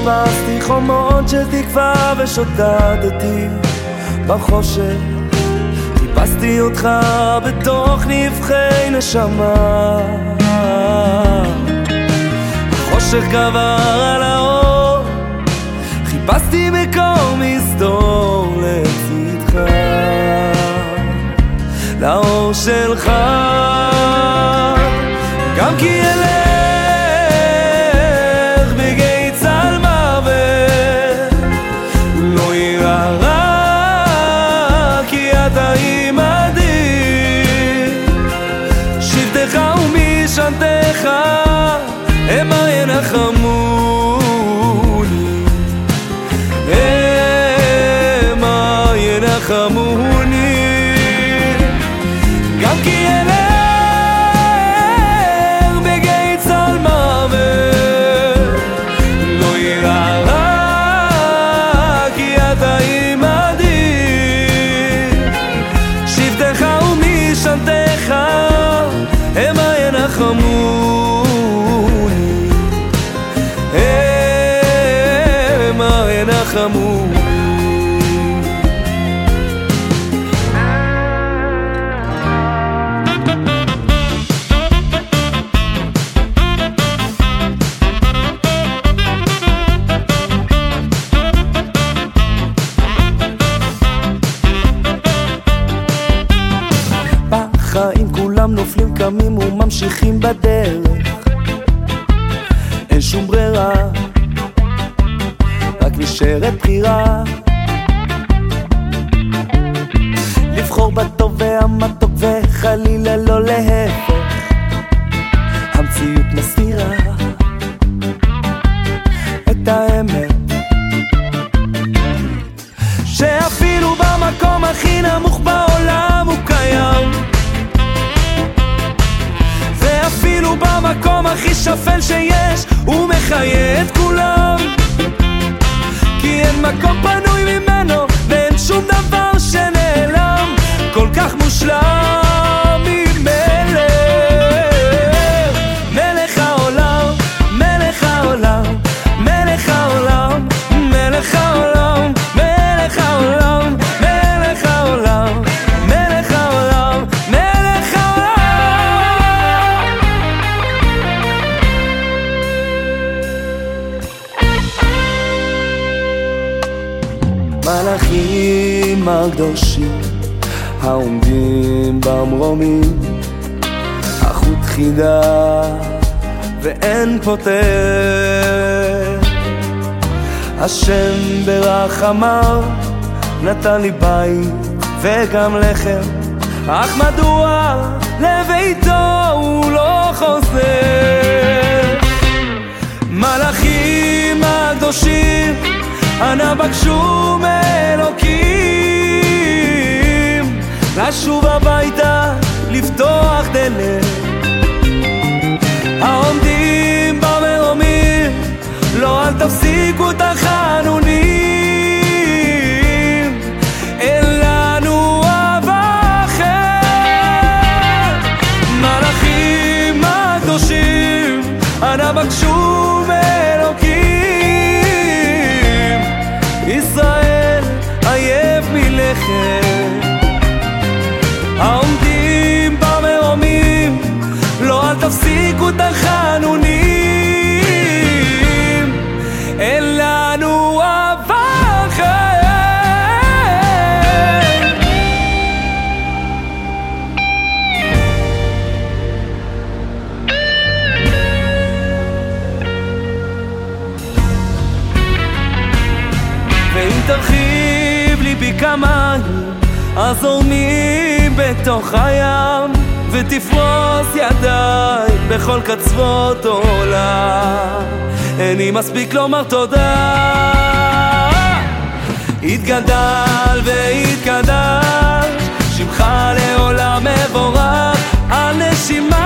חיפשתי חומות של תקווה ושוטטתי בחושך, חיפשתי אותך בתוך נבחי נשמה. החושך גבר על האור, חיפשתי מקום מסתור לצדך, לאור שלך. גם כי אלך בגיא צל מוות, לא ירא רע, כי אתה עמדי. שבטך ומשענתך המה ינחמוני, המה ינחמוני. גם כי אלך בגיא צל מוות, לא ירא רע, כי אתה עמדי. שבטך ומשענתך המה ינחמוני, המה ינחמוני. בחיים כולם נופלים, קמים וממשיכים בדרך, אין שום ברירה, רק נשארת בחירה. לבחור בטוב והמתוק וחלילה לא להפך, המציאות מסתירה את האמת, שאפילו במקום הכי נמוך בעולם הוא קיים, ואפילו במקום הכי שפל שיש הוא מחיה את כולם. כי אין מקום פנוי ממנו ואין שום דבר שנעלם, כל כך מושלם ממלך, מלך העולם, מלך העולם, מלך העולם, מלך העולם, מלך העולם, מלך העולם, מלך העולם, מלך העולם. מלאכים הקדושים העומדים במרומים, החוט חידה ואין פותר. השם ברחמיו נתן לי בית וגם לחם, אך מדוע לביתו הוא לא חוזר? מלאכים הקדושים אנא בקשו מאלוקים לשוב הביתה, לפתוח דלת. העומדים במרומים, לא אל תפסיקו את החנונים, אין לנו אהבה אחרת. מלאכים הקדושים אנא בקשו מאלוקים, ישראל עייף מלכת. העומדים במרומים, לא אל תפסיקו את החנונים, אין לנו אהבה אחרת. ואם תרחיב ליבי כמים הזורמים בתוך הים, ותפרוס ידיי בכל קצוות עולם, איני מספיק לומר תודה. התגדל והתקדש שמך לעולם מבורך, על נשימה